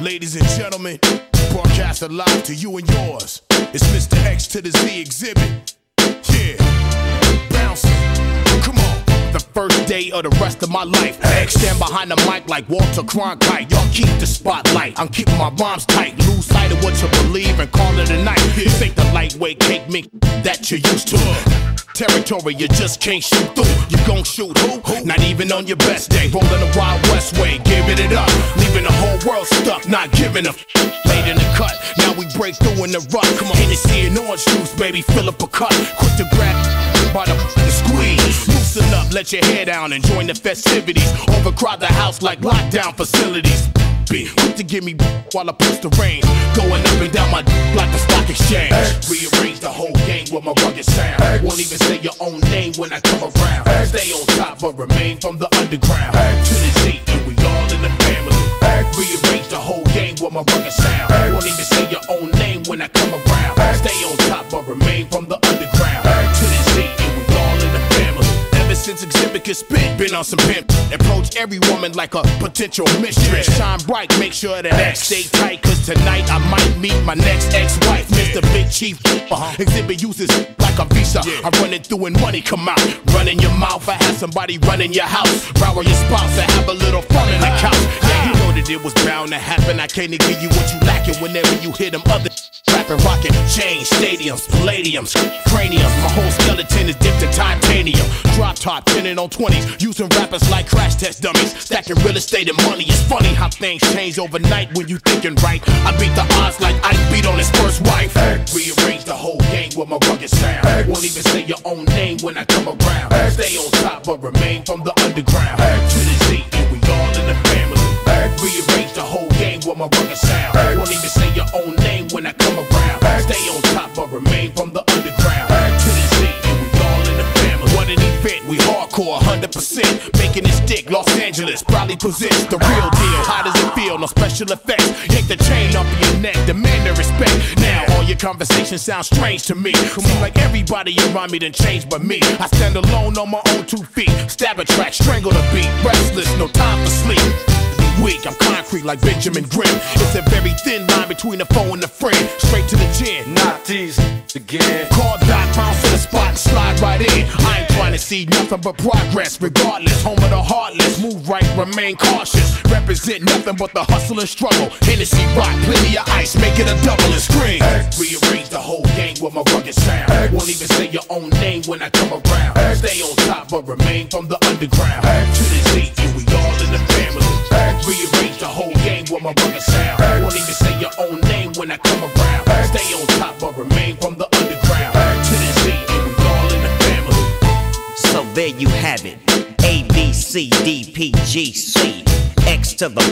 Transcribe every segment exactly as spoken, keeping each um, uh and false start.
Ladies and gentlemen, broadcast alive to you and yours. It's Mister X to the Z exhibit. Yeah, bouncing. Come on. The first day of the rest of my life. X stand behind the mic like Walter Cronkite. Y'all keep the spotlight. I'm keeping my rhymes tight. Lose sight of what you believe and call it a night. This ain't the lightweight cake mix that you used to. Territory you just can't shoot through. You gon' shoot who? Not even on your best day. Rolling the Wild West way, giving it up. Leaving the whole world stuck, not giving a f***. Late in the cut, now we break through in the rut. Come on, Hennessy and orange juice, baby, fill up a cup. Quick to grab by the f***ing squeeze. Loosen up, let your hair down and join the festivities. Overcrowd the house like lockdown facilities. Be quick to give me while I push the rain. Going up and down my like a stock exchange. X. Rearrange the whole game with my rugged sound. X. Won't even say your own name when I come around. X. Stay on top but remain from the underground. X. To the Z and we all in the family. X. Rearrange the whole game with my rugged sound. X. Won't even say your own name when I come around. X. Stay on top but remain from the underground. X. To the Z and we all in the family. Ever since Exhibit could spit, been on some pimp. Approach every woman like a potential mistress. Shine bright, make sure that X stay tight. Cause tonight I might meet my next ex-wife, Mister Big Chief. Uh-huh. Exhibit uses like a visa. I run it through and money come out. Run in your mouth, I have somebody run in your house. Rower your spouse and have a little fun in the couch. Yeah, you know that it was bound to happen. I can't give you what you lacking whenever you hear them other rapping, rocking. Chains, stadiums, palladiums, craniums. My whole skeleton is dipped in titanium. Drop top, pinning on twenties, using rappers like crash test dummies. Stacking real estate and money. It's funny how things change overnight when you thinking right. I beat the odds like Ike beat on his first wife. X. Rearrange the whole game with my rugged sound. X. Won't even say your own name when I come around. X. Stay on top but remain from the underground. X. To the Z and we all in the family. X. Rearrange the whole game with my rugged sound. X. Won't even say your own name when I come around. X. Stay on top but remain from the underground. X. To the Z and we all in the family. What an event, we hardcore one hundred percent. Making it stick, Los Angeles probably possess the real deal. How does it feel? No special effects. Yank the chain off of your neck, demand the respect. Now all your conversations sound strange to me. Seems like everybody around me done changed but me. I stand alone on my own two feet. Stab a track, strangle the beat. Restless, no time for sleep. Weak, I'm concrete like Benjamin Grimm. It's a very thin line between the foe and the friend. Straight to the chin. Not these again. Call dot, bounce to the spot and slide right in. I ain't trying to see nothing but progress. Regardless, home of the heartless. Move right, remain cautious. Represent nothing but the hustle and struggle. Hennessy rock, plenty of ice, make it a double and scream. X. Rearrange the whole game with my rugged sound. X. Won't even say your own name when I come around. X. Stay on top but remain from the underground. X. To the Z and we all in the family. X. Rearrange the whole game with my rugged sound. X. Won't even say your own name when I come around. X. Stay on top but remain from the underground. X. To the Z and we all in the family. So there you have it. A, B, C, D, P, G, C. X to the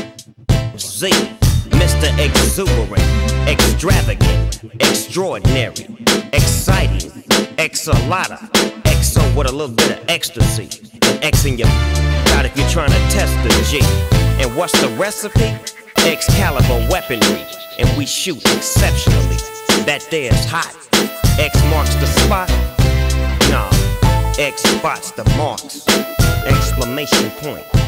Z. Mister Exuberant, extravagant, extraordinary, exciting, X-a-lotta, X-o with a little bit of ecstasy. X in your got if you're trying to test the G. And what's the recipe? Excalibur weaponry, and we shoot exceptionally. That there's hot. X marks the spot. Nah, X spots the marks. Exclamation point.